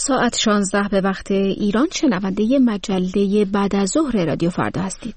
ساعت 16 به وقت ایران شنونده مجله بعد از ظهر رادیو فردا هستید.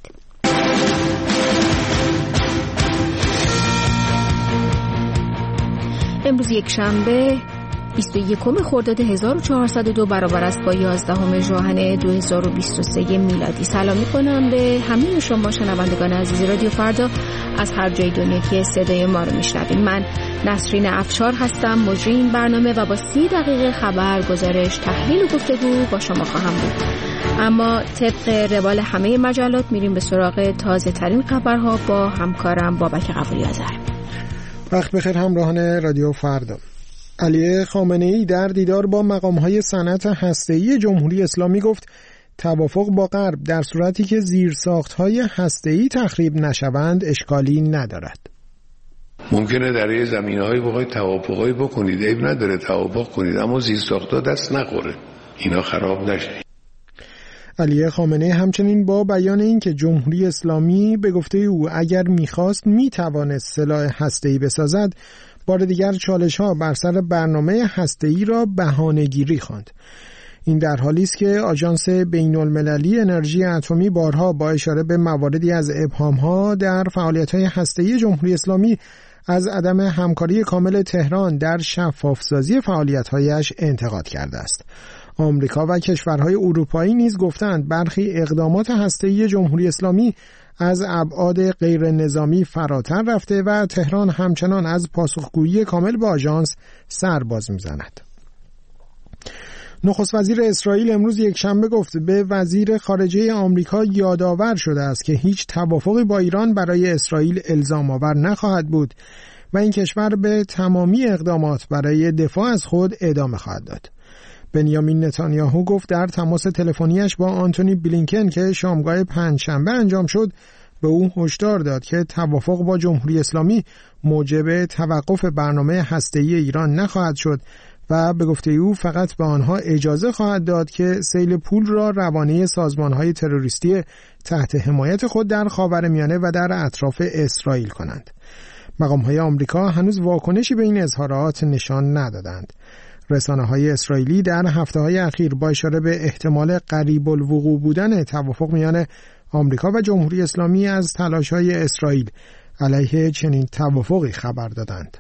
امروز یک شنبه 21 خرداد 1402 برابر است با 11 ژوئن 2023 میلادی. سلام می‌کنم به همه شما شنوندگان عزیز رادیو فردا از هر جای دنیا که صدای ما رو میشنوید. من نسرین افشار هستم، مجری این برنامه و با 30 دقیقه خبر، گزارش، تحلیل و گفتگو با شما خواهم بود. اما طبق روال همه مجلات میریم به سراغ تازه ترین خبرها با همکارم بابک قفوری‌آذر. وقت بخیر همراهان رادیو فردا. علی خامنه‌ای در دیدار با مقام‌های صنعت هسته‌ای جمهوری اسلامی گفت توافق با غرب در صورتی که زیرساخت‌های هسته‌ای تخریب نشوند اشکالی ندارد. ممکنه در یه زمینه‌های بخواید توافقایی بکنید، عیب نداره توافق کنید، اما زیرساخت‌ها دست نخوره، اینا خراب نشه. علی خامنه‌ای همچنین با بیان این که جمهوری اسلامی به گفته او اگر می‌خواست می‌توانست سلاح هسته‌ای بسازد، بار دیگر چالش‌ها بر سر برنامه هسته‌ای را بهانه‌گیری خواند. این در حالی است که آژانس بین‌المللی انرژی اتمی بارها با اشاره به مواردی از ابهام‌ها در فعالیت‌های هسته‌ای جمهوری اسلامی از عدم همکاری کامل تهران در شفاف‌سازی فعالیت‌هایش انتقاد کرده است. آمریکا و کشورهای اروپایی نیز گفتند برخی اقدامات هسته‌ای جمهوری اسلامی از ابعاد غیر نظامی فراتر رفته و تهران همچنان از پاسخگویی کامل به آژانس سر باز می‌زند. نخست وزیر اسرائیل امروز یکشنبه گفت به وزیر خارجه آمریکا یادآور شده است که هیچ توافقی با ایران برای اسرائیل الزام آور نخواهد بود و این کشور به تمامی اقدامات برای دفاع از خود ادامه خواهد داد. بنیامین نتانیاهو گفت در تماس تلفنیش با آنتونی بلینکن که شامگاه پنجشنبه انجام شد به او هشدار داد که توافق با جمهوری اسلامی موجب توقف برنامه هسته‌ای ایران نخواهد شد و به گفته او فقط به آنها اجازه خواهد داد که سیل پول را روانه سازمان‌های تروریستی تحت حمایت خود در خاورمیانه و در اطراف اسرائیل کنند. مقام‌های آمریکا هنوز واکنشی به این اظهارات نشان ندادند. رسانه‌های اسرائیلی در هفته‌های اخیر با اشاره به احتمال قریب الوقوع بودن توافق میان آمریکا و جمهوری اسلامی از تلاش‌های اسرائیل علیه چنین توافقی خبر دادند.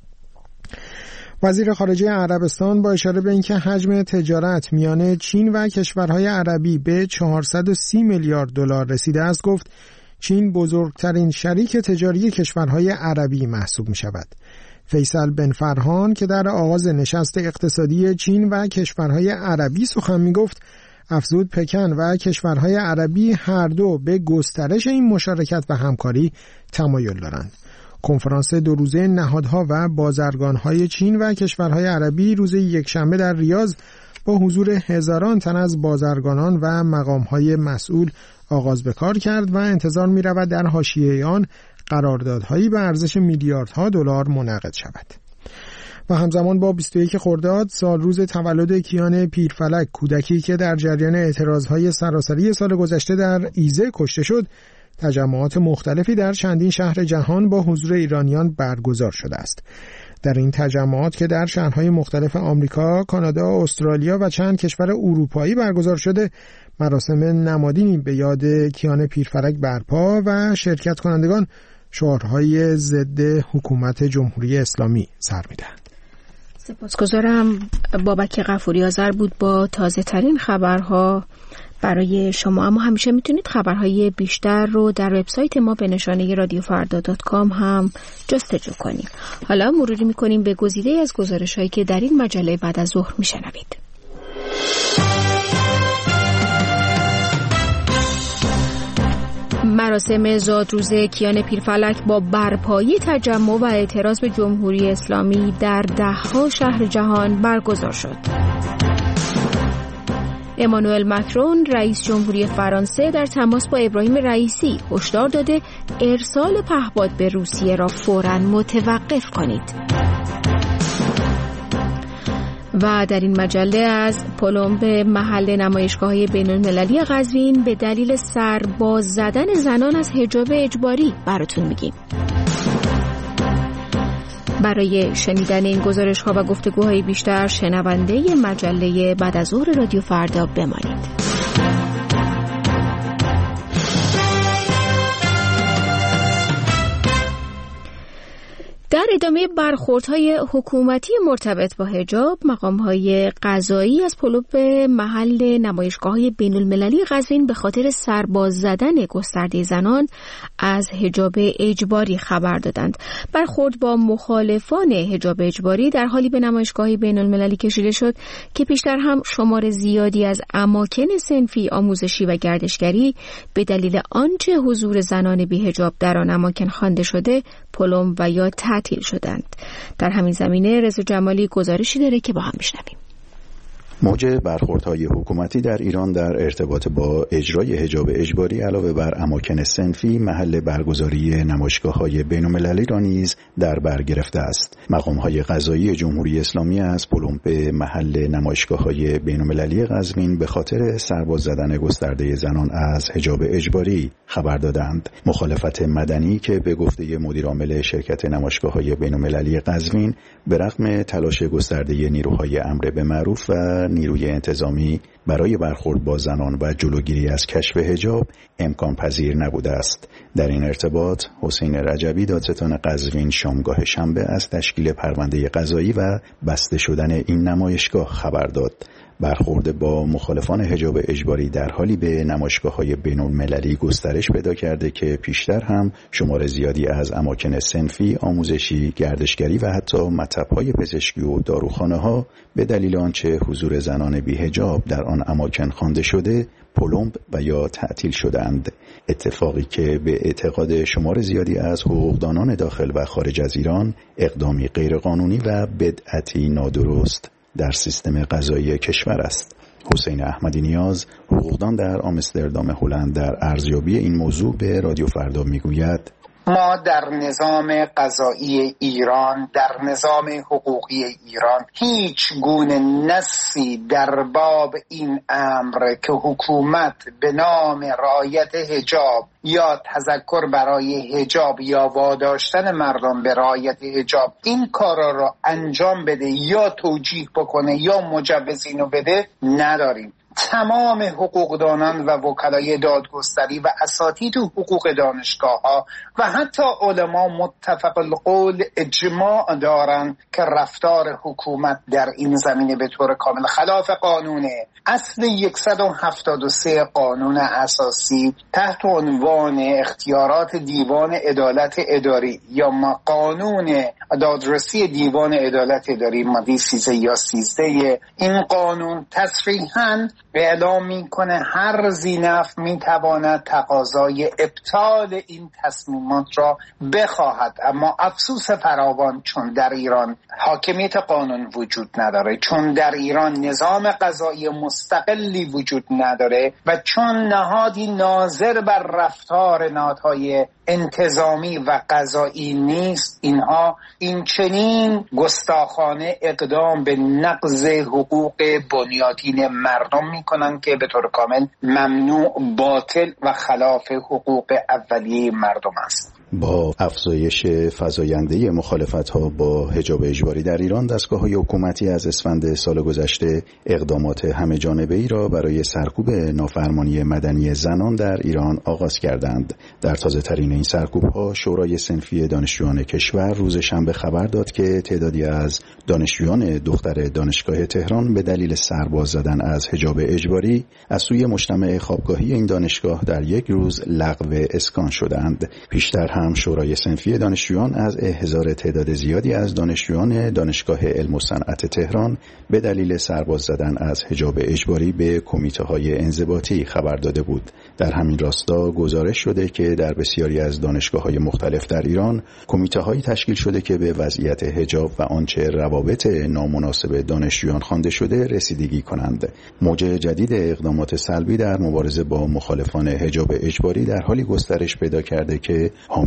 وزیر خارجه عربستان با اشاره به اینکه حجم تجارت میان چین و کشورهای عربی به 430 میلیارد دلار رسیده است گفت چین بزرگترین شریک تجاری کشورهای عربی محسوب می‌شود. فیصل بن فرهان که در آغاز نشست اقتصادی چین و کشورهای عربی سخن می‌گفت افزود پکن و کشورهای عربی هر دو به گسترش این مشارکت و همکاری تمایل دارند. کنفرانس 2 روزه نهادها و بازرگانهای چین و کشورهای عربی روز یکشنبه در ریاض با حضور هزاران تن از بازرگانان و مقامهای مسئول آغاز به کار کرد و انتظار می‌رود در حاشیه آن قراردادهایی به ارزش میلیاردها دلار منعقد شود. و همزمان با 21 خرداد سال روز تولد کیان پیرفلک، کودکی که در جریان اعتراضهای سراسری سال گذشته در ایزه کشته شد، تجمعات مختلفی در چندین شهر جهان با حضور ایرانیان برگزار شده است. در این تجمعات که در شهرهای مختلف آمریکا، کانادا، استرالیا و چند کشور اروپایی برگزار شده، مراسم نمادینی به یاد کیان پیرفلک برپا و شرکت کنندگان شعارهای ضد حکومت جمهوری اسلامی سر می‌دهند. سپاسگزارم. بابک قفوری‌آذر بود با تازه ترین خبرها برای شما. اما همیشه میتونید خبرهای بیشتر رو در وبسایت ما به نشانه radiofarda.com هم جستجو کنید. حالا مروری میکنیم به گزیده از گزارش‌هایی که در این مجله بعد از ظهر میشنوید. مراسم زادروز کیان پیرفلک با برپایی تجمع و اعتراض به جمهوری اسلامی در 10 شهر جهان برگزار شد. امانوئل مکرون رئیس جمهوری فرانسه در تماس با ابراهیم رئیسی هشدار داده ارسال پهپاد به روسیه را فوراً متوقف کنید. و در این مجله از پلمب محل نمایشگاه‌های بین‌المللی قزوین به دلیل سرباز زدن زنان از حجاب اجباری براتون میگیم. برای شنیدن این گزارش‌ها و گفتگوهای بیشتر شنونده مجله بعد از ظهر رادیو فردا بمانید. در ادامه برخوردهای حکومتی مرتبط با حجاب، مقام‌های قضایی از پلوب محل نمایشگاه‌های بین‌المللی قزوین به خاطر سرباز زدن گسترده زنان از حجاب اجباری خبر دادند. برخورد با مخالفان حجاب اجباری در حالی به نمایشگاه‌های بین‌المللی کشیده شد که پیشتر هم شمار زیادی از اماکن صنفی، آموزشی و گردشگری به دلیل آنچه حضور زنان بی‌حجاب در آن اماکن خوانده شده، پلم و یا تعطیل شدند. در همین زمینه رضا جمالی گزارشی داره که با هم میشنویم. موج برخوردهای حکومتی در ایران در ارتباط با اجرای حجاب اجباری علاوه بر اماکن صنفی، محل برگزاری نمایشگاه‌های بین‌المللی را نیز در بر گرفته است. مقام‌های قضایی جمهوری اسلامی از پلم به محل نمایشگاه‌های بین‌المللی قزوین به خاطر سرباز زدن گسترده زنان از حجاب اجباری خبر دادند. مخالفت مدنی که به گفته مدیرعامل شرکت نمایشگاه‌های بین‌المللی قزوین به رغم تلاش گسترده نیروهای امر به معروف و نیروی انتظامی برای برخورد با زنان و جلوگیری از کشف حجاب امکان پذیر نبوده است. در این ارتباط حسین رجبی دادستان قزوین شامگاه شنبه از تشکیل پرونده قضایی و بسته شدن این نمایشگاه خبر داد. برخورد با مخالفان حجاب اجباری در حالی به نمایشگاه‌های بین‌المللی گسترش پیدا کرده که پیشتر هم شمار زیادی از اماکن صنفی، آموزشی، گردشگری و حتی مطب‌های پزشکی و داروخانه‌ها به دلیل آنچه حضور زنان بی‌حجاب در آن اماکن خوانده شده، پلمب و یا تعطیل شدند. اتفاقی که به اعتقاد شمار زیادی از حقوقدانان داخل و خارج از ایران اقدامی غیرقانونی و بدعتی نادرست در سیستم قضایی کشور است. حسین احمدی نیاز، حقوقدان در آمستردام هلند، در ارزیابی این موضوع به رادیو فردا میگوید: ما در نظام قضایی ایران، در نظام حقوقی ایران هیچ گونه نصی در باب این امر که حکومت به نام رعایت حجاب یا تذکر برای حجاب یا واداشتن مردم به رعایت حجاب این کارا را انجام بده یا توجیه بکنه یا مجوز اینو بده نداریم. تمام حقوقدانان و وکلای دادگستری و اساتید حقوق دانشگاه‌ها و حتی علما متفق القول اجماع دارند که رفتار حکومت در این زمینه به طور کامل خلاف قانونه. اصل 173 قانون اساسی تحت عنوان اختیارات دیوان عدالت اداری یا قانون دادرسی دیوان عدالت اداری ماده 13 یا 13 این قانون تصریحاً اعلام میکنه هر ذی‌نفع میتواند تقاضای ابطال این تصمیمات را بخواهد. اما افسوس فراوان چون در ایران حاکمیت قانون وجود نداره، چون در ایران نظام قضایی مستقلی وجود نداره و چون نهادی ناظر بر رفتار نهادهای انتظامی و قضایی نیست، اینها این چنین گستاخانه اقدام به نقض حقوق بنیادین مردم میکنن که به طور کامل ممنوع، باطل و خلاف حقوق اولیه مردم است. با افزایش فزاینده مخالفت‌ها با حجاب اجباری در ایران، دستگاه‌های حکومتی از اسفند سال گذشته اقدامات همه‌جانبه‌ای را برای سرکوب نافرمانی مدنی زنان در ایران آغاز کردند. در تازه‌ترین این سرکوب‌ها شورای صنفی دانشجویان کشور روز شنبه خبر داد که تعدادی از دانشجویان دختر دانشگاه تهران به دلیل سرباز زدن از حجاب اجباری از سوی مجتمع خوابگاهی این دانشگاه در یک روز لغو اسکان شدند. پیشتر هم شورای صنفی دانشجویان از احضار تعداد زیادی از دانشجویان دانشگاه علم و صنعت تهران به دلیل سرباز زدن از حجاب اجباری به کمیته‌های انضباطی خبر داده بود. در همین راستا گزارش شده که در بسیاری از دانشگاه‌های مختلف در ایران کمیته‌هایی تشکیل شده که به وضعیت حجاب و آنچه روابط نامناسب دانشجویان خوانده شده رسیدگی کنند. موج جدید اقدامات سلبی در مبارزه با مخالفان حجاب اجباری در حالی گسترش پیدا کرده که حامی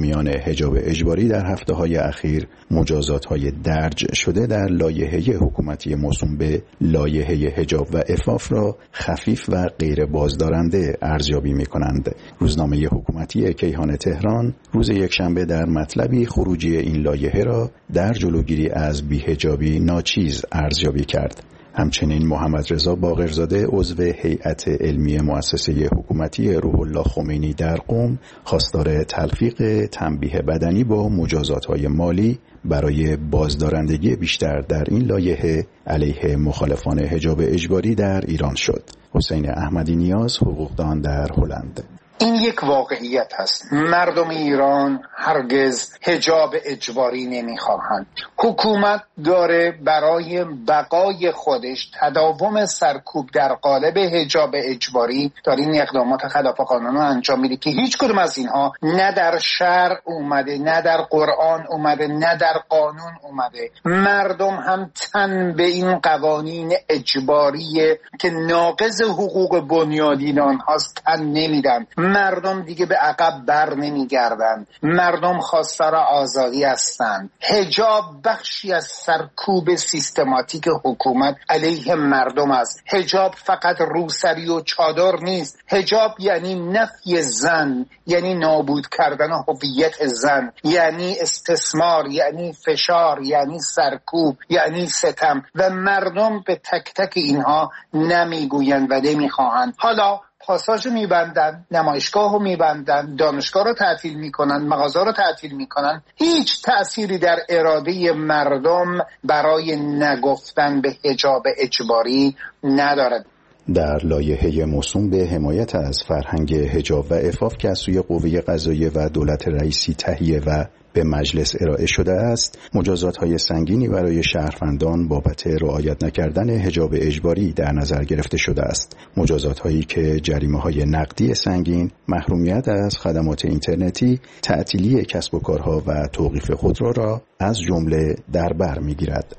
حامیان حجاب اجباری در هفته‌های اخیر مجازات‌های درج شده در لایحه حکومتی موسوم به لایحه حجاب و عفاف را خفیف و غیر بازدارنده ارزیابی می‌کنند. روزنامه حکومتی کیهان تهران روز یکشنبه در مطلبی خروجی این لایحه را در جلوگیری از بی‌حجابی ناچیز ارزیابی کرد. همچنین محمد رضا باقرزاده عضو هیئت علمی مؤسسه حکومتی روح الله خمینی در قم خواستار تلفیق تنبیه بدنی با مجازات‌های مالی برای بازدارندگی بیشتر در این لایحه علیه مخالفان حجاب اجباری در ایران شد. حسین احمدی نیاز، حقوقدان در هلند. این یک واقعیت هست. مردم ایران هرگز حجاب اجباری نمیخواهند. حکومت داره برای بقای خودش تداوم سرکوب در قالب حجاب اجباری داره این اقدامات خلاف قانون رو انجام میده که هیچ کدوم از اینها نه در شرع اومده، نه در قرآن اومده، نه در قانون اومده. مردم هم تن به این قوانین اجباریه که ناقض حقوق بنیادین آنهاست تن نمیدن. مردم دیگه به عقب بر نمیگردن. مردم خواستار آزادی هستند. حجاب بخشی از سرکوب سیستماتیک حکومت علیه مردم است. حجاب فقط روسری و چادر نیست. حجاب یعنی نفی زن، یعنی نابود کردن هویت زن، یعنی استثمار، یعنی فشار، یعنی سرکوب، یعنی ستم و مردم به تک تک اینها نمیگویند و نمیخواهند. حالا پاساژ میبندن، نمایشگاه رو میبندن، دانشگاه رو تعطیل میکنن، مغازه رو تعطیل میکنن. هیچ تأثیری در اراده مردم برای نگفتن به حجاب اجباری ندارد. در لایحه موسوم به حمایت از فرهنگ حجاب و عفاف که از سوی قوه قضاییه و دولت رئیسی تهیه و به مجلس ارائه شده است، مجازات‌های سنگینی برای شهروندان بابت رعایت نکردن حجاب اجباری در نظر گرفته شده است. مجازات‌هایی که جریمه‌های نقدی سنگین، محرومیت از خدمات اینترنتی، تعطیلی کسب و کارها و توقیف خودرو را از جمله در بر می‌گیرد.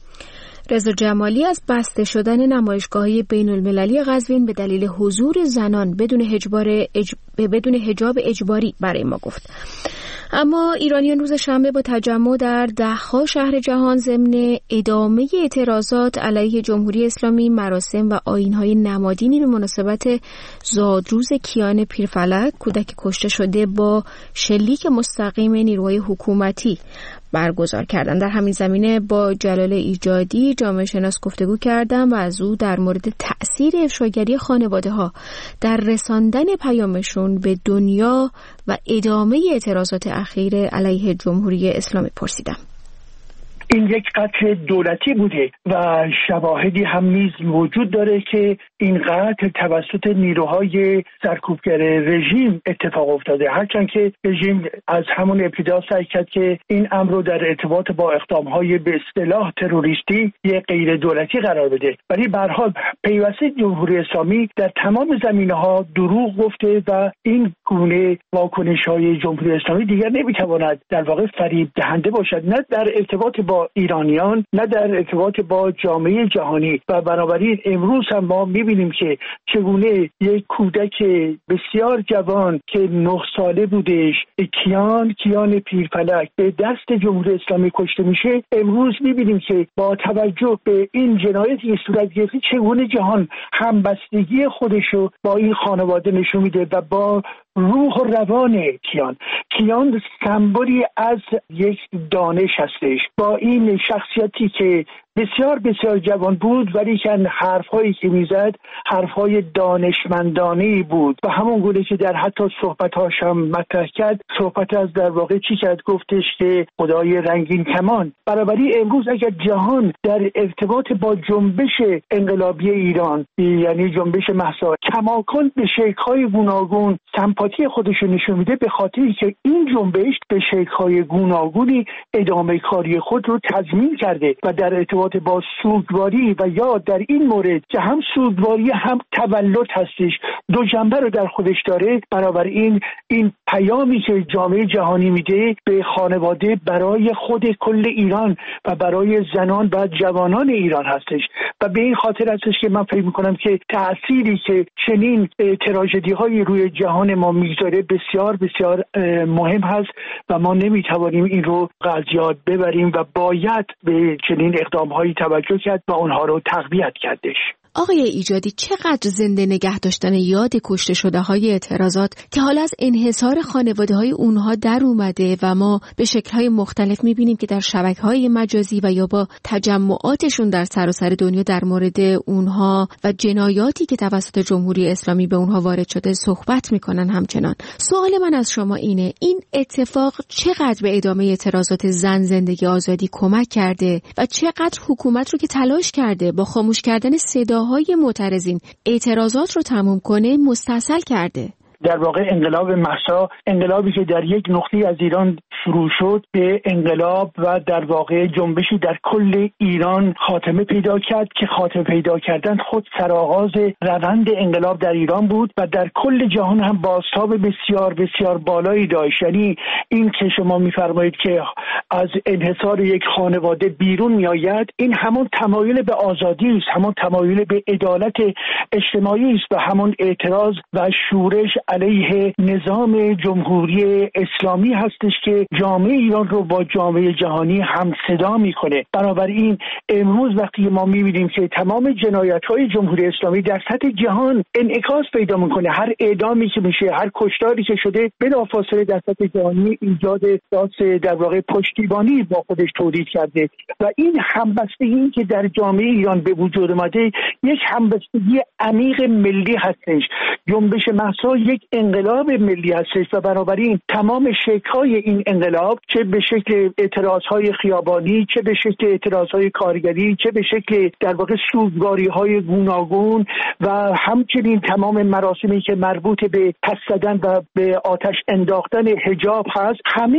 رضا جمالی از بسته شدن نمایشگاه‌های بین‌المللی قزوین به دلیل حضور زنان بدون حجاب اجباری برای ما گفت. اما ایرانیان روز شنبه با تجمع در ده‌ها شهر جهان ضمن ادامه اعتراضات علیه جمهوری اسلامی مراسم و آیین‌های نمادینی به مناسبت زادروز کیان پیرفلک کودک کشته شده با شلیک مستقیم نیروهای حکومتی برگزار کردند. در همین زمینه با جلال ایجادی جامعه شناس گفتگو کردم و از او در مورد تأثیر افشاگری خانواده‌ها در رساندن پیامشون به دنیا و ادامه اعتراضات اخیر علیه جمهوری اسلامی پرسیدم. این یک قتل دولتی بوده و شواهدی هم نیز وجود داره که این قتل توسط نیروهای سرکوبگر رژیم اتفاق افتاده، هرچند که رژیم از همون ابتدا سعی کرد که این امر رو در ارتباط با اقدامهای به اصطلاح تروریستی یک غیر دولتی قرار بده، ولی به هر حال پیوسته جمهوری اسلامی در تمام زمینه‌ها دروغ گفته و این گونه واکنش‌های جمهوری اسلامی دیگر نمی‌تواند در واقع فریب دهنده باشد، نه در ارتباط با ایرانیان نه در ارتباط با جامعه جهانی. و بنابراین امروز هم ما می‌بینیم که چگونه یک کودک بسیار جوان که 9 ساله بودش، کیان پیرفلک، به دست جمهوری اسلامی کشته میشه. امروز می‌بینیم که با توجه به این جنایتی که صورت گرفته چگونه جهان همبستگی خودشو با این خانواده نشون میده و با روح و روان کیان سمبولی از یک دانش هستش. با این شخصیتی که بسیار بسیار جوان بود ولی که حرف‌هایی که میزد حرف‌های دانشمندانه‌ای بود و همون گونه که در حتی صحبت‌هاش هم مطرح کرد، صحبت از در واقع چی کرد؟ گفتش که خدای رنگین کمان. بنابراین امروز اگر جهان در ارتباط با جنبش انقلابی ایران، یعنی جنبش مهسا، کماکان به شکل‌های گوناگون سمپاتی خودش رو نشون میده، به خاطری که این جنبش به شکل‌های گوناگونی ادامه کاری خود رو تضمین کرده و در ارتباط ارتباط با سوگواری و یا در این مورد که هم سوگواری هم تولد هستش، دو جنبه رو در خودش داره. بنابراین این پیامی که جامعه جهانی میده به خانواده برای خود کل ایران و برای زنان و جوانان ایران هستش و به این خاطر هستش که من فکر میکنم که تأثیری که چنین تراژدی های روی جهان ما میگذاره بسیار بسیار مهم هست و ما نمیتوانیم این رو از یاد ببریم و باید به چنین اقدام هایی توجه کرد و اونها رو تقویت کردش. آقای ایجادی، چقدر زنده نگه داشتن یاد کشته شده های اعتراضات که حالا از انحصار خانواده های اونها در اومده و ما به شکل های مختلف میبینیم که در شبکه های مجازی و یا با تجمعاتشون در سراسر دنیا در مورد اونها و جنایاتی که توسط جمهوری اسلامی به اونها وارد شده صحبت میکنن. همچنان سوال من از شما اینه، این اتفاق چقدر به ادامه اعتراضات زن زندگی آزادی کمک کرده و چقدر حکومت رو که تلاش کرده با خاموش کردن صدا های معترضین اعتراضات رو تموم کنه مستاصل کرده؟ در واقع انقلاب مهسا، انقلابی که در یک نقطه از ایران شروع شد به انقلاب و در واقع جنبشی در کل ایران خاتمه پیدا کرد که خاتمه پیدا کردن خود سرآغاز روند انقلاب در ایران بود و در کل جهان هم بازتاب بسیار بسیار بالایی داشت. یعنی این که شما می‌فرمایید که از انحصار یک خانواده بیرون میآید، این همون تمایل به آزادی است، همون تمایل به عدالت اجتماعی است و همون اعتراض و شورش علیه نظام جمهوری اسلامی هستش که جامعه ایران رو با جامعه جهانی هم صدا میکنه. بنابراین امروز وقتی ما میبینیم که تمام جنایت‌های جمهوری اسلامی در سطح جهان انعکاس پیدا میکنه، هر اعدامی که میشه، هر کشتاری که شده بلافاصله در سطح جهانی ایجاد احساس در واقع پشتیبانی با خودش تولید کرده و این همبستگی که در جامعه ایران به وجود اومده یک همبستگی عمیق ملی هستش. جنبش مهسا یک انقلاب ملی هستش و بنابراین تمام شکل‌های این انقلاب، چه به شکل اعتراض‌های خیابانی، چه به شکل اعتراض‌های کارگری، چه به شکل در واقع سوگواری‌های گوناگون و همچنین تمام مراسمی که مربوط به پس زدن و به آتش انداختن حجاب هست،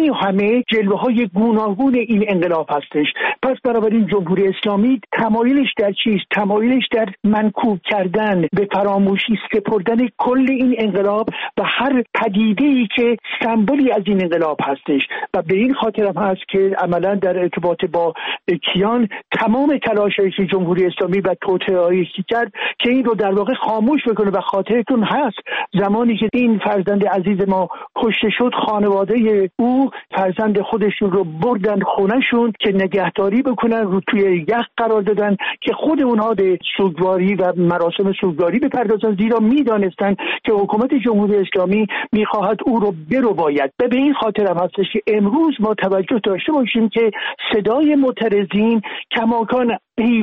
همه جلوه‌های گوناگون این انقلاب هستش. پس بنابراین جمهوری اسلامی تمایلش در چیست؟ تمایلش در منکوب کردن، به فراموشی سپردن کل این انقلاب و هر پدیده‌ای که سمبولی از این انقلاب هستش و به این خاطر هم هست که عملا در ارتباط با کیان تمام تلاشی که جمهوری اسلامی و توطئه‌ای کرد که این رو در واقع خاموش بکنه و خاطرتون هست زمانی که این فرزند عزیز ما کشته شد، خانواده او فرزند خودشون رو بردن خونه‌شون که نگهداری بکنن، رو توی یخ قرار دادن که خود اونها به سوگواری و مراسم سوگواری بپردازن، زیرا میدانستن که حکومت جمهوری اسلامی میخواهد او رو برباید. به این خاطر هم هستش که امروز ما توجه داشته باشیم که صدای معترضین کماکان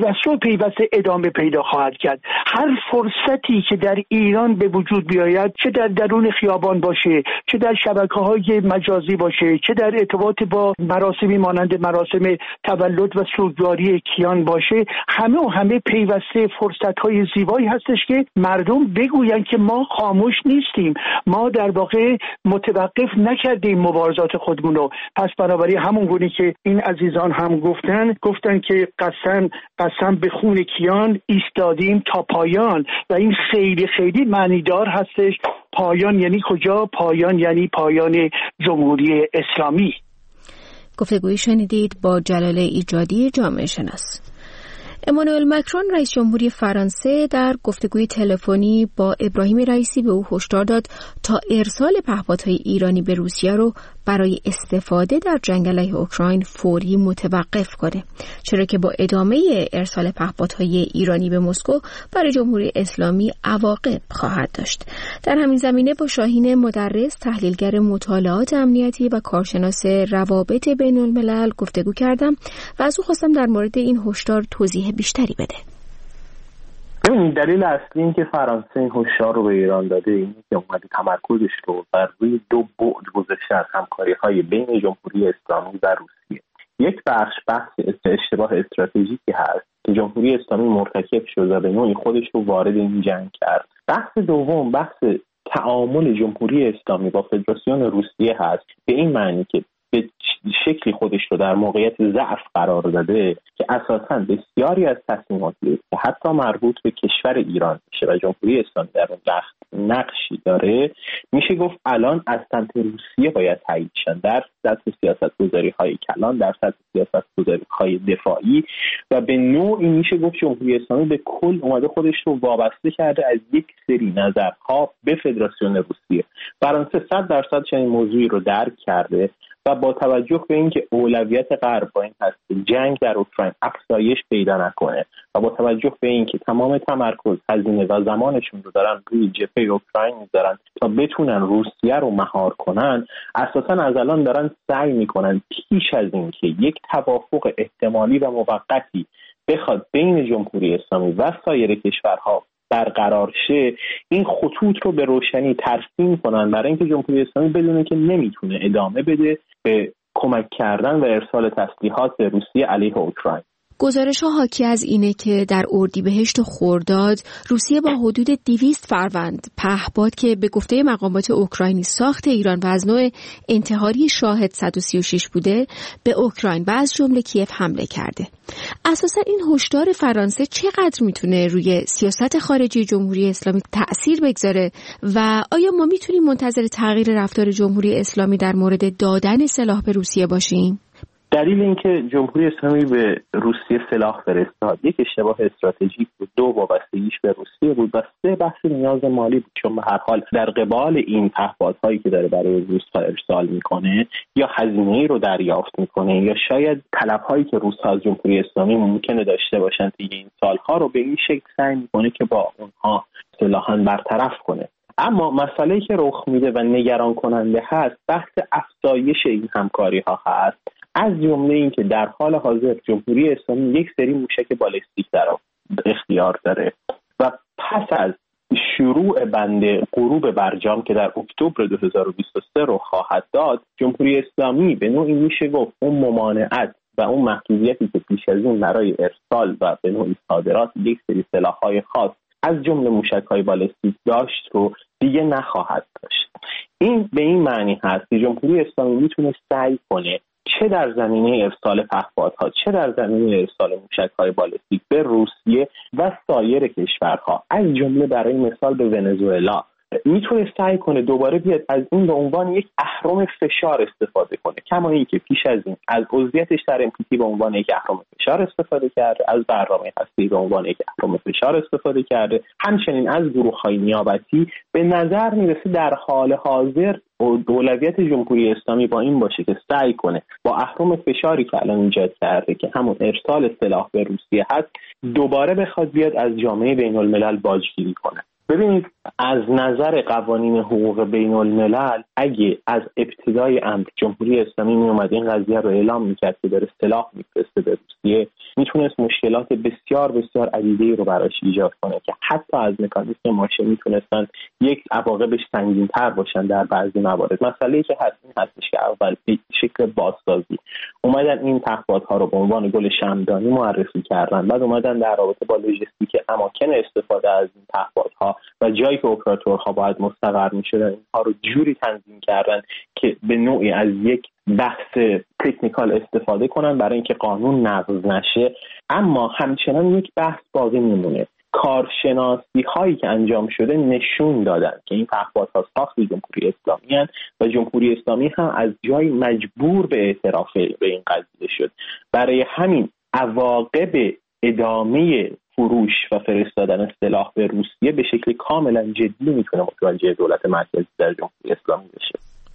پیوسته ادامه پیدا خواهد کرد. هر فرصتی که در ایران به وجود بیاید، چه در درون خیابان باشه، چه در شبکه‌های مجازی باشه، چه در ارتباط با مراسمی مانند مراسم تولد و سوگواری کیان باشه، همه پیوسته فرصت‌های زیبایی هستش که مردم بگویند که ما خاموش نیستیم، ما در واقع متوقف نکردیم مبارزات خودمون رو. پس بنابراین همون گونه که این عزیزان هم گفتن که قسم به خون کیان ایستادیم تا پایان و این خیلی خیلی معنیدار هستش. پایان یعنی کجا؟ پایان یعنی پایان جمهوری اسلامی. گفتگویی شنیدید با جلال ایجادی جامعه شناس. امانوئل مکرون رئیس جمهوری فرانسه در گفتگوی تلفنی با ابراهیم رئیسی به او هشدار داد تا ارسال پهپادهای ایرانی به روسیه رو برای استفاده در جنگ علیه اوکراین فوری متوقف کنه، چرا که با ادامه ارسال پهپادهای ایرانی به مسکو برای جمهوری اسلامی عواقب خواهد داشت. در همین زمینه با شاهین مدرس، تحلیلگر مطالعات امنیتی و کارشناس روابط بین الملل گفتگو کردم و از او خواستم در مورد این هشدار توضیح بیشتری بده. این دلیل اصلی این که فرانسه این هشدار رو به ایران داده اینه که اومده تمرکزش رو بر روی دو بعد گذاشته از همکاری‌های بین جمهوری اسلامی و روسیه. یک بحث اشتباه استراتژیکی هست که جمهوری اسلامی مرتکب شد و به نوعی خودش رو وارد این جنگ کرد. بحث دوم بحث تعامل جمهوری اسلامی با فدراسیون روسیه هست، به این معنی که به شکلی خودش رو در موقعیت ضعف قرار داده که اساساً بسیاری از تصمیماتی که حتی مربوط به کشور ایران میشه و جمهوری اسلامی در اون نقشی داره، میشه گفت الان از سمت روسیه باید تایید شن در سطح سیاست‌گذاری‌های کلان، در سطح سیاست‌گذاری‌های دفاعی و به نوعی میشه گفت جمهوری اسلامی به کل اومده خودش رو وابسته کرده از یک سری نظرها به فدراسیون روسیه. فرانسه 100% چنین موضوعی رو درک کرده و با توجه به اینکه اولویت غرب با این هست که جنگ در اوکراین افزایش پیدا نکنه و با توجه به اینکه تمام تمرکز، هزینه و زمانشون رو دارن روی جبهه اوکراین میذارن تا بتونن روسیه رو مهار کنن، اساسا از الان دارن سعی میکنن پیش از اینکه یک توافق احتمالی و موقتی بخواد بین جمهوری اسلامی و سایر کشورها برقرار شه، این خطوط رو به روشنی ترسیم کنن برای اینکه جمهوری اسلامی بدونه که نمیتونه ادامه بده به کمک کردن و ارسال تسلیحات به روسیه علیه اوکراین. گزارش‌ها حاکی از اینه که در اردیبهشت و خرداد روسیه با حدود 200 فروند پهپاد که به گفته مقامات اوکراینی ساخت ایران و از نوع انتحاری شاهد 136 بوده به اوکراین و از جمله کیف حمله کرده. اساسا این هشدار فرانسه چقدر میتونه روی سیاست خارجی جمهوری اسلامی تأثیر بگذاره و آیا ما میتونیم منتظر تغییر رفتار جمهوری اسلامی در مورد دادن سلاح به روسیه باشیم؟ دلیل اینکه جمهوری اسلامی به روسیه سلاح فرستاد یک اشتباه استراتژیک بود، 2 وابستگیش به روسیه بود و 3 بحث نیاز مالی بود، چون به هر حال در قبال این پهپادهایی که داره برای روس‌ها ارسال میکنه یا هزینه‌ای رو دریافت میکنه یا شاید طلب‌هایی که روس‌ها از جمهوری اسلامی ممکنه داشته باشن طی این سالها رو به این شکل سعی میکنه که با اونها اصطلاحاً برطرف کنه. اما مسئله‌ای که رخ میده و نگران کننده هست بحث افزایش این همکاری‌ها هست، از جمله این که در حال حاضر جمهوری اسلامی یک سری موشک بالستیک در اختیار داره و پس از شروع بند غروب برجام که در اکتبر 2023 رو خواهد داد، جمهوری اسلامی به نوعی میشه گفت اون ممانعت و اون محدودیتی که پیش از این برای ارسال و به نوعی صادرات یک سری سلاح‌های خاص از جمله موشک‌های بالستیک داشت رو دیگه نخواهد داشت. این به این معنی هست که جمهوری اسلامی میتونه سعی کنه چه در زمینه ارسال پهپادها چه در زمینه ارسال موشک‌های بالستیک به روسیه و سایر کشورها، از جمله برای مثال به ونزوئلا، میتونه سعی کنه دوباره بیاد از این به عنوان یک اهرم فشار استفاده کنه، کما اینکه پیش از این از عضویتش در NPT به عنوان یک اهرم فشار استفاده کرده، از برنامه هسته‌ای به عنوان یک اهرم فشار استفاده کرده، همچنین از گروه‌های نیابتی. به نظر میرسه در حال حاضر اولویت جمهوری اسلامی با این باشه که سعی کنه با اهرم فشاری که الان ایجاد کرده که همون ارسال سلاح به روسیه هست دوباره بخواد بیاد از جامعه بین‌الملل باجگیری کنه. ببینید از نظر قوانین حقوق بین الملل اگه از ابتدای امر جمهوری اسلامی می اومد این قضیه رو اعلام میکرد که داره سلاح میفرسته به روسیه، میتونست مشکلات بسیار بسیار عدیده‌ای رو براش ایجاد کنه که حتی از مکانیزم ماشه میتونستن یک عواقبش سنگین‌تر باشن در بعضی موارد. مسئله‌ای که هست این هستش که اول به شکل بازسازی اومدن این پهپادها رو به عنوان گل شمعدانی معرفی کردن، بعد اومدن در رابطه با لوجستیک اماکن استفاده از این پهپادها و جایی که اپراتورها باید مستقر می‌شدن اینها رو جوری تنظیم کردن که به نوعی از یک بحث تکنیکال استفاده کنن برای اینکه قانون نقض نشه. اما همچنان یک بحث باقی میمونه. کارشناسی هایی که انجام شده نشون دادن که این پهپادها ساخت جمهوری اسلامی هستند و جمهوری اسلامی هم از جایی مجبور به اعتراف به این قضیه شد. برای همین عواقب ادامه فروش و فرستادن سلاح به روسیه به شکل کاملا جدی میتونه متوجه دولت مرکزی در جمهوری اسلامی بشه.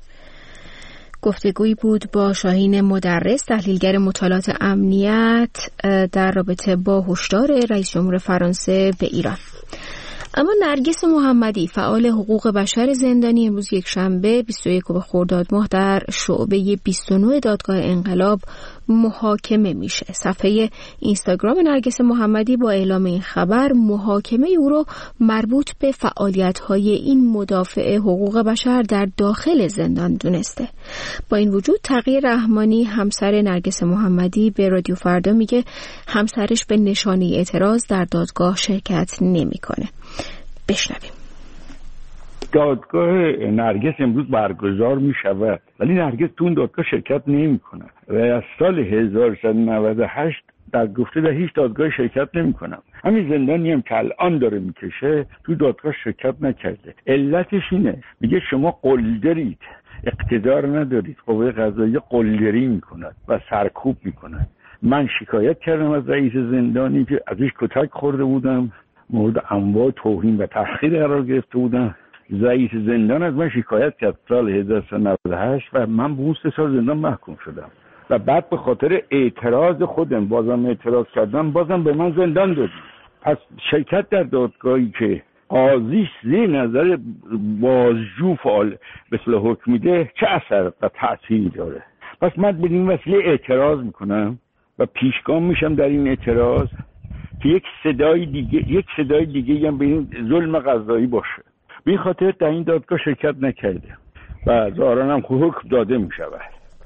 گفتگویی بود با شاهین مدرس، تحلیلگر مطالعات امنیت در رابطه با هشدار رئیس جمهور فرانسه به ایران. اما نرگس محمدی، فعال حقوق بشر زندانی، امروز یکشنبه 21 خرداد ماه در شعبه 29 دادگاه انقلاب محاکمه میشه. صفحه اینستاگرام نرگس محمدی با اعلام این خبر محاکمه او رو مربوط به فعالیت‌های این مدافع حقوق بشر در داخل زندان دونسته. با این وجود تقی رحمانی، همسر نرگس محمدی، به رادیو فردا میگه همسرش به نشانه اعتراض در دادگاه شرکت نمیکنه. بشنویم. دادگاه نرگس امروز برگزار می شود ولی نرگس تو اون دادگاه شرکت نمی کنه و از سال 1198 در گفته در هیچ دادگاه شرکت نمی کنم. همین زندانی هم که الان داره میکشه تو دادگاه شرکت نکرده. علتش اینه، میگه شما قلدرید، اقتدار ندارید. قوه قضاییه قلدری میکند و سرکوب میکند. من شکایت کردم از رئیس زندانی که ازش کتک خورده بودم، مورد انواع توهین و تحقیر قرار گرفته بودم. رئیس زندان از من شکایت کرد سال 1398 و من به 3 سال زندان محکوم شدم و بعد به خاطر اعتراض خودم بازم اعتراض کردم، بازم به من زندان دادیم. پس شرکت در دادگاهی که قاضی زیر نظر بازجو فعال به اصطلاح حکم میده چه اثر و تأثیری داره؟ پس من به این وسیله اعتراض میکنم و پیشگام میشم در این اعتراض که یک صدای دیگه هم به این ظلم قضایی باشه. به این خاطر در این دادگاه شرکت نکرده و ظاهراً هم حکم داده میشود.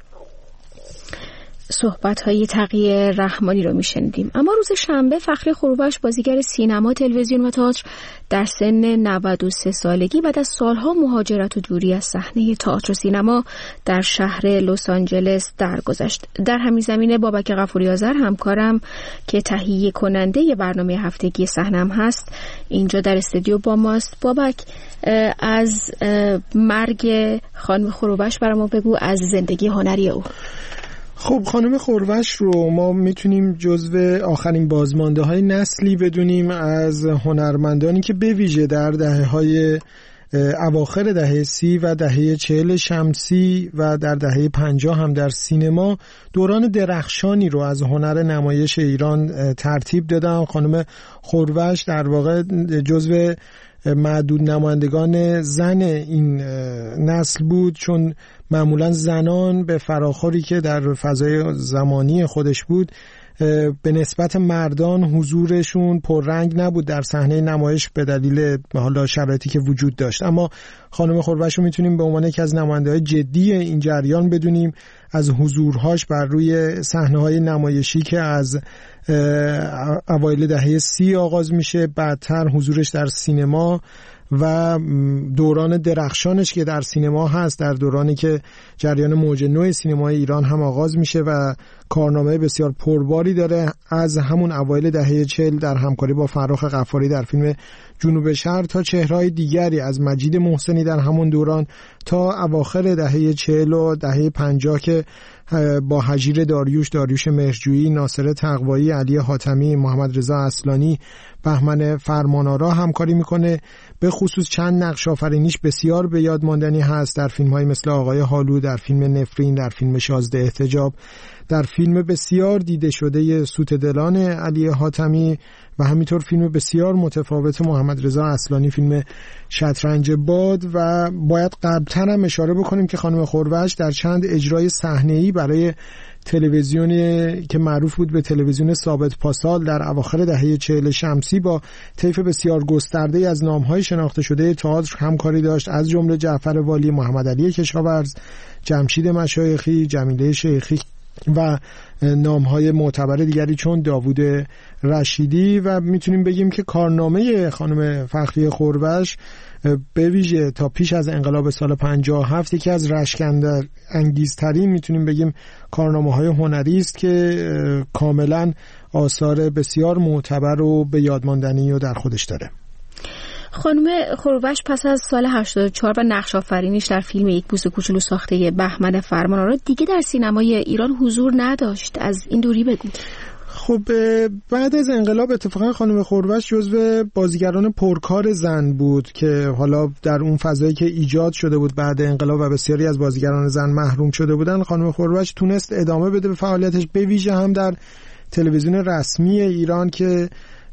صحبت‌های تقی رحمانی رو میشنیدیم. اما روز شنبه فخری خروش، بازیگر سینما، تلویزیون و تئاتر، در سن 93 سالگی بعد از سالها مهاجرت و دوری از صحنه تئاتر و سینما در شهر لس آنجلس درگذشت. در همین زمینه بابک غفوری آذر همکارم که تهیه کننده برنامه هفتگی صحنم هست اینجا در استودیو با ماست. بابک، از مرگ خانم خروش برام بگو، از زندگی هنری او. خب خانم خروش رو ما میتونیم جزو آخرین بازمانده های نسلی بدونیم از هنرمندانی که به ویژه در دهه‌های اواخر دهه 30 و دهه 40 شمسی و در دهه 50 هم در سینما دوران درخشانی رو از هنر نمایش ایران ترتیب دادن. خانم خروش در واقع جزو معدود نمایندگان زن این نسل بود، چون معمولا زنان به فراخوری که در فضای زمانی خودش بود به نسبت مردان حضورشون پررنگ نبود در صحنه نمایش به دلیل حالا شرایطی که وجود داشت. اما خانم خروش رو میتونیم به عنوان یکی از نماینده‌های جدی این جریان بدونیم، از حضورهاش بر روی صحنه‌های نمایشی که از اوایل دهه 30 آغاز میشه، بعدتر حضورش در سینما و دوران درخشانش که در سینما هست، در دورانی که جریان موج نو سینمای ایران هم آغاز میشه و کارنامه بسیار پرباری داره، از همون اوایل دهه 40 در همکاری با فرخ غفاری در فیلم جنوب شهر تا چهره‌های دیگری از مجید محسنی در همون دوران تا اواخر دهه 40 و دهه 50 که با هجیر داریوش مهرجویی، ناصر تقوایی، علی حاتمی، محمد رضا اصلانی، بهمن فرمانآرا همکاری میکنه. به خصوص چند نقش آفرینیش بسیار به یاد ماندنی هست در فیلم‌های مثل آقای هالو، در فیلم نفرین، در فیلم شازده احتجاب، در فیلم بسیار دیده شده سوت دلان علی حاتمی و همینطور فیلم بسیار متفاوت محمد رضا اصلانی، فیلم شطرنج باد. و باید قبل‌تر هم اشاره بکنیم که خانم خروش در چند اجرای صحنه‌ای برای تلویزیونی که معروف بود به تلویزیون ثابت پاسال در اواخر دهه 40 شمسی با طیف بسیار گسترده‌ای از نام‌های شناخته شده تئاتر همکاری داشت، از جمله جعفر والی، محمد علی کشاورز، جمشید مشایخی، جمیله شیخی و نام‌های معتبر دیگری چون داوود رشیدی. و میتونیم بگیم که کارنامه خانم فخری خروش به ویژه تا پیش از انقلاب سال 57 یکی از رشک‌انگیزترین میتونیم بگیم کارنامه‌های هنری است که کاملا آثار بسیار معتبر و به یاد ماندنی رو در خودش داره. خانم خروش پس از سال 84 و نقش آفرینیش در فیلم یک بوس کوچولو ساخته بهمن فرمانآرا دیگه در سینمای ایران حضور نداشت. از این دوری بگو. خب بعد از انقلاب اتفاقا خانم خروش جزو بازیگران پرکار زن بود که حالا در اون فضایی که ایجاد شده بود بعد انقلاب و بسیاری از بازیگران زن محروم شده بودن، خانم خروش تونست ادامه بده به فعالیتش، به ویژه هم در تلویزیون رسمی ایران که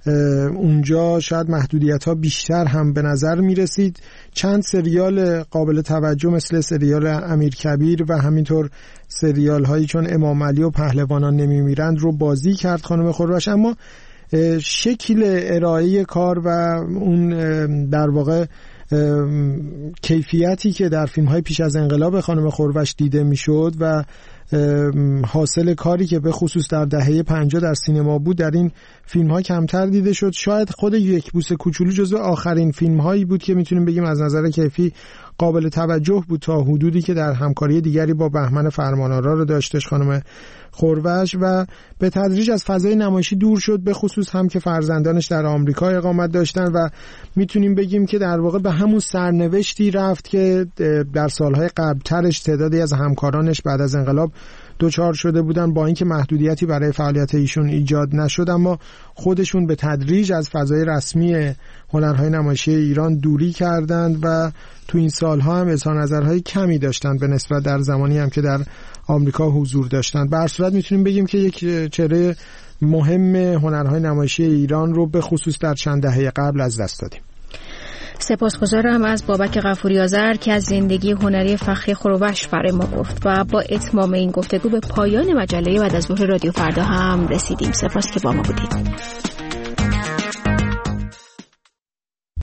اونجا شاید محدودیت‌ها بیشتر هم به نظر می‌رسید. چند سریال قابل توجه مثل سریال امیرکبیر و همینطور سریال‌هایی چون امام علی و پهلوانان نمی‌میرند رو بازی کرد خانم خروش، اما شکل ارائه کار و اون در واقع کیفیتی که در فیلم‌های پیش از انقلاب خانم خروش دیده می‌شد و حاصل کاری که به خصوص در دهه 50 در سینما بود در این فیلم ها کمتر دیده شد. شاید خود یک بوس کوچولو جزو آخرین فیلم هایی بود که میتونیم بگیم از نظر کیفی قابل توجه بود تا حدودی که در همکاری دیگری با بهمن فرمانآرا رو داشتش خانم خورش و به تدریج از فضای نمایشی دور شد، به خصوص هم که فرزندانش در آمریکا اقامت داشتن و میتونیم بگیم که در واقع به همون سرنوشتی رفت که در سالهای قبلترش تعدادی از همکارانش بعد از انقلاب دوچار شده بودن، با اینکه محدودیتی برای فعالیت ایشون ایجاد نشد اما خودشون به تدریج از فضای رسمی هنرهای نمایشی ایران دوری کردند و تو این سالها هم اظهار نظرهای کمی داشتن به نسبت در زمانی هم که در آمریکا حضور داشتن. به هر صورت میتونیم بگیم که یک چهره مهم هنرهای نمایشی ایران رو به خصوص در چند دهه قبل از دست دادیم. سپاسگزارم از بابک غفوری آذر که از زندگی هنری فخری خروش برای ما گفت و با اتمام این گفتگو به پایان مجله بعد از ظهر رادیو فردا هم رسیدیم. سپاس که با ما بودید.